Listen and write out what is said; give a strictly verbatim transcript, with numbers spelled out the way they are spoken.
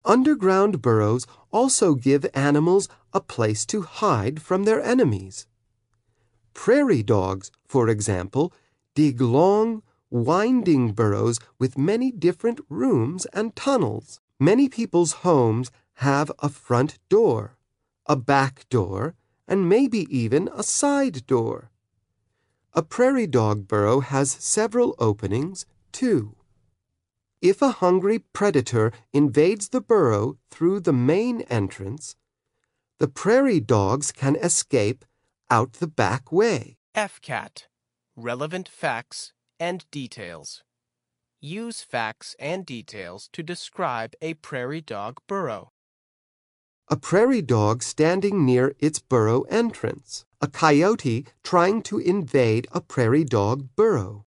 Underground burrows also give animals a place to hide from their enemies. Prairie dogs, for example, dig long, winding burrows with many different rooms and tunnels. Many people's homes have a front door, a back door, and maybe even a side door. A prairie dog burrow has several openings, too. If a hungry predator invades the burrow through the main entrance, the prairie dogs can escape out the back way. F CAT. Relevant facts and details. Use facts and details to describe a prairie dog burrow. A prairie dog standing near its burrow entrance. A coyote trying to invade a prairie dog burrow.